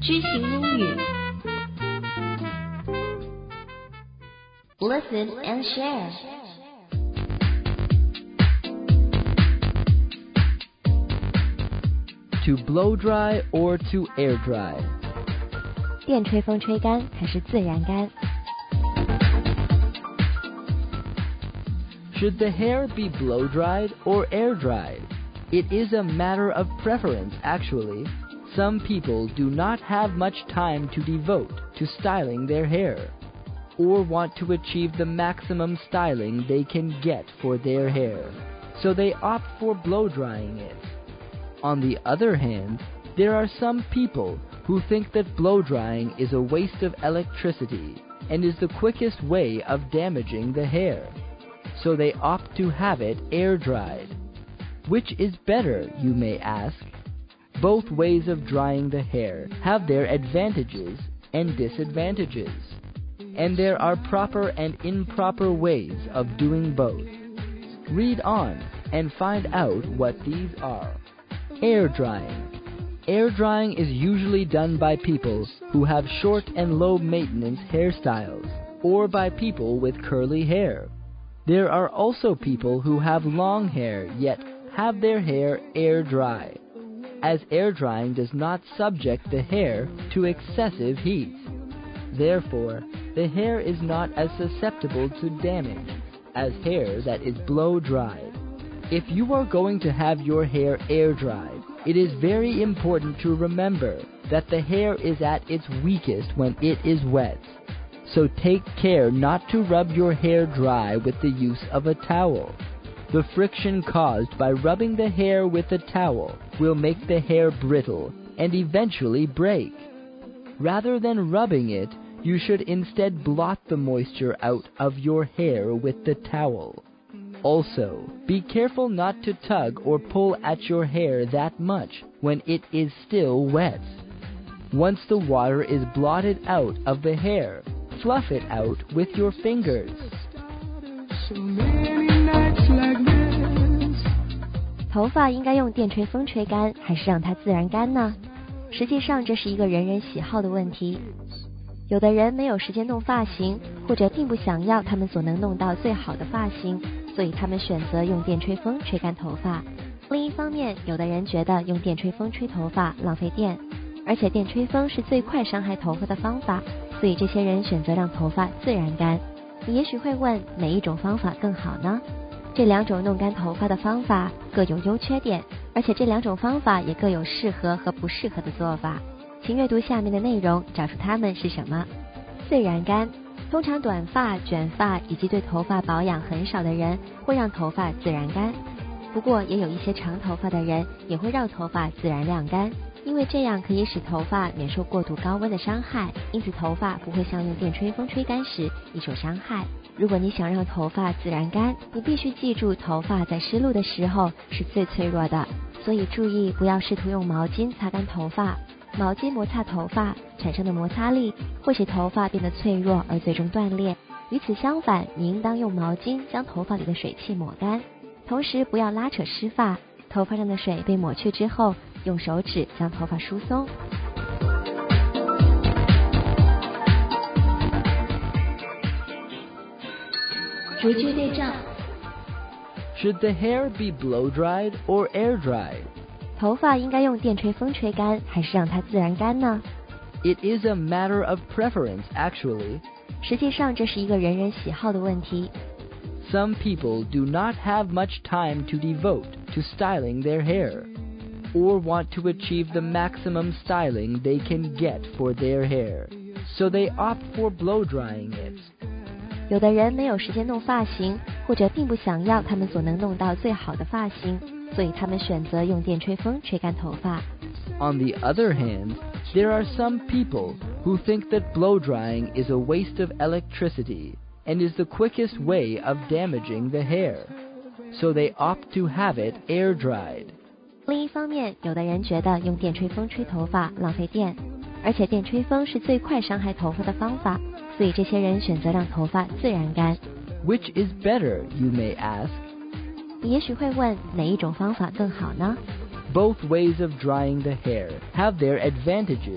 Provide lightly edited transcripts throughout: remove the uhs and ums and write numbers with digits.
知行英语 Listen and share. To blow dry or to air dry? 电吹风吹干还是自然干？ Should the hair be blow dried or air dried? It is a matter of preference, actually. Some people do not have much time to devote to styling their hair, or want to achieve the maximum styling they can get for their hair, so they opt for blow drying it. On the other hand, there are some people who think that blow drying is a waste of electricity and is the quickest way of damaging the hair, so they opt to have it air dried. Which is better, you may ask? Both ways of drying the hair have their advantages and disadvantages, and there are proper and improper ways of doing both. Read on and find out what these are. Air drying. Air drying is usually done by people who have short and low maintenance hairstyles, or by people with curly hair. There are also people who have long hair yet have their hair air dry, as air drying does not subject the hair to excessive heat. Therefore, the hair is not as susceptible to damage as hair that is blow dried. If you are going to have your hair air dried, it is very important to remember that the hair is at its weakest when it is wet. So take care not to rub your hair dry with the use of a towel. The friction caused by rubbing the hair with a towel will make the hair brittle and eventually break. Rather than rubbing it, you should instead blot the moisture out of your hair with the towel. Also, be careful not to tug or pull at your hair that much when it is still wet. Once the water is blotted out of the hair, fluff it out with your fingers. So many nights like this. 头发应该用电吹风吹干，还是让它自然干呢？实际上，这是一个人人喜好的问题。有的人没有时间弄发型，或者并不想要他们所能弄到最好的发型，所以他们选择用电吹风吹干头发。另一方面，有的人觉得用电吹风吹头发浪费电，而且电吹风是最快伤害头发的方法，所以这些人选择让头发自然干。你也许会问，哪一种方法更好呢？这两种弄干头发的方法各有优缺点，而且这两种方法也各有适合和不适合的做法。请阅读下面的内容，找出它们是什么。自然干，通常短发、卷发以及对头发保养很少的人会让头发自然干，不过也有一些长头发的人也会让头发自然晾干，因为这样可以使头发免受过度高温的伤害，因此头发不会像用电吹风吹干时易受伤害。如果你想让头发自然干，你必须记住头发在湿漉的时候是最脆弱的，所以注意不要试图用毛巾擦干头发。毛巾摩擦头发产生的摩擦力会使头发变得脆弱而最终断裂。与此相反，你应当用毛巾将头发里的水汽抹干，同时不要拉扯湿发。头发上的水被抹去之后，用手指将头发梳松。 逐句对照 Should the hair be blow dried or air dried? 头发应该用电吹风吹干，还是让它自然干呢？ It is a matter of preference, actually. 实际上，这是一个人人喜好的问题。 Some people do not have much time to devote to styling their hair, or want to achieve the maximum styling they can get for their hair, so they opt for blow drying it. 有的人没有时间弄发型，或者并不想要他们所能弄到最好的发型，所以他们选择用电吹风吹干头发。 On the other hand, there are some people who think that blow drying is a waste of electricity and is the quickest way of damaging the hair, so they opt to have it air dried. 另一方面，有的人觉得用电吹风吹头发浪费电，而且电吹风是最快伤害头发的方法，所以这些人选择让头发自然干。 Which is better, you may ask? 你也许会问，哪一种方法更好呢？ Both ways of drying the hair have their advantages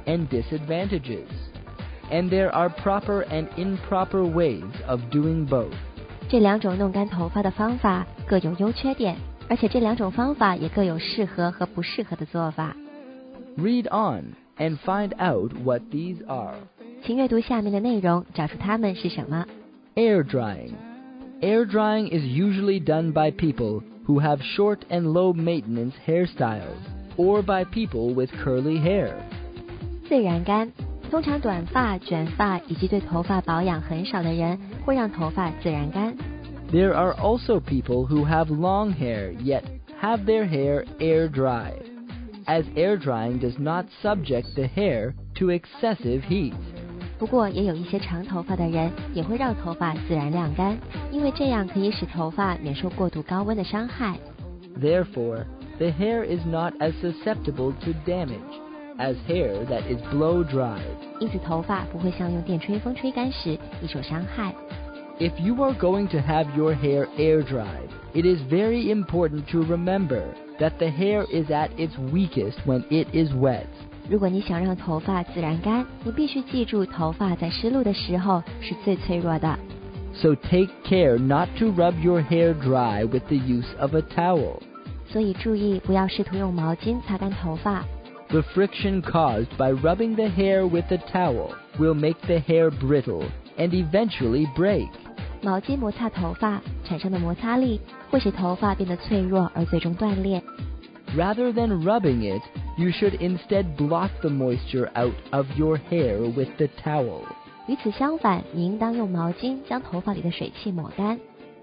and disadvantages. And there are proper and improper ways of doing both. 这两种弄干头发的方法各有优缺点，而且这两种方法也各有适合和不适合的做法。 Read on and find out what these are. 请阅读下面的内容，找出它们是什么。 Air drying. Air drying is usually done by people who have short and low maintenance hairstyles, or by people with curly hair. 自然干，通常短发、卷发以及对头发保养很少的人会让头发自然干。 There are also people who have long hair yet have their hair air dried, as air drying does not subject the hair to excessive heat. 不过也有一些长头发的人也会让头发自然晾干，因为这样可以使头发免受过度高温的伤害。 Therefore, the hair is not as susceptible to damage as hair that is blow dried. 因此头发不会像用电吹风吹干时易受伤害。 If you are going to have your hair air dried, it is very important to remember that the hair is at its weakest when it is wet. 如果你想让头发自然干，你必须记住头发在湿漉的时候是最脆弱的。 So take care not to rub your hair dry with the use of a towel. 所以注意不要试图用毛巾擦干头发。 The friction caused by rubbing the hair with a towel will make the hair brittle and eventually break. 毛巾摩擦头发产生的摩擦力会使头发变得脆弱而最终断裂。 Rather than rubbing it, you should instead block the moisture out of your hair with the towel. 与此相反，你应当用毛巾将头发里的水汽抹干。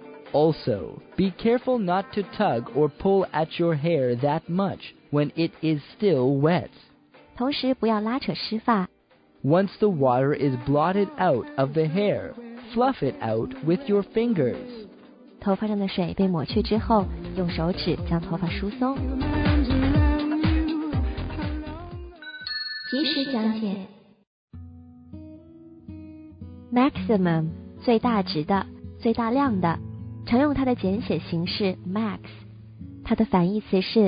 Also, be careful not to tug or pull at your hair that much when it is still wet. 同时不要拉扯湿发。 Once the water is blotted out of the hair, fluff it out with your fingers. 头发上的水被抹去之后，用手指将头发梳松。 及时讲解。 Maximum 最大值的、最大量的，常用它的简写形式 max， 它的反义词是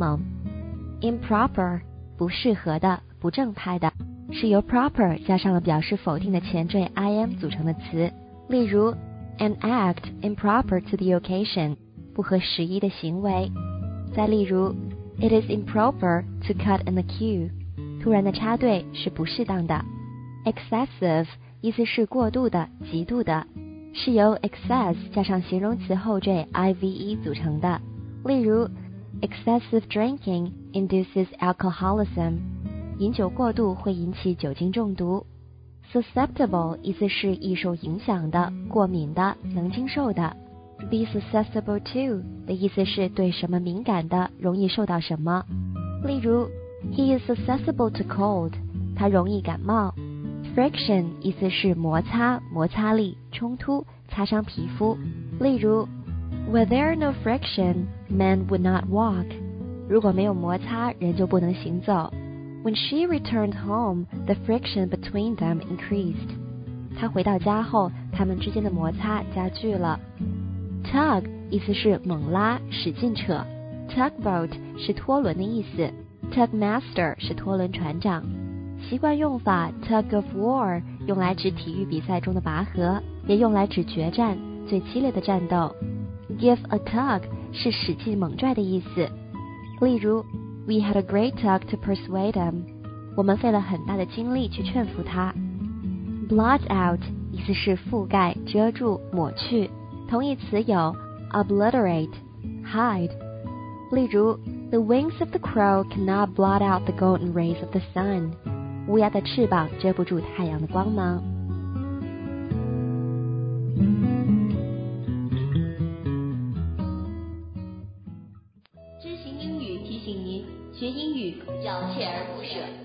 minimum。Improper 不适合的、不正派的，是由 proper 加上了表示否定的前缀 im 组成的词。例如 an act improper to the occasion 不合时宜的行为。再例如 it is improper to cut in the queue 突然的插队是不适当的。Excessive 意思是过度的、极度的，是由 excess 加上形容词后缀 ive 组成的。例如 excessive drinking induces alcoholism 饮酒过度会引起酒精中毒。Susceptible 意思是易受影响的、过敏的、能经受的。Be susceptible to 的意思是对什么敏感的、容易受到什么。例如 He is susceptible to cold 他容易感冒。Friction 意思是摩擦、摩擦力、冲突、擦伤皮肤。例如 Were there no friction, men would not walk 如果没有摩擦，人就不能行走。When she returned home, the friction between them increased. 她回到家后，他们之间的摩擦加剧了。Tug 意思是猛拉、使劲扯。Tugboat 是拖轮的意思。Tugmaster 是拖轮船长。习惯用法 tug of war 用来指体育比赛中的拔河，也用来指决战、最激烈的战斗。Give a tug 是使劲猛拽的意思。例如We had a great tug to persuade him. 我们费了很大的精力去劝服他。Blot out 意思是覆盖、遮住、抹去，同义词有 obliterate、hide。例如 The wings of the crow cannot blot out the golden rays of the sun. 乌鸦的翅膀遮不住太阳的光芒。 知行英语提醒您，学英语要锲而不舍。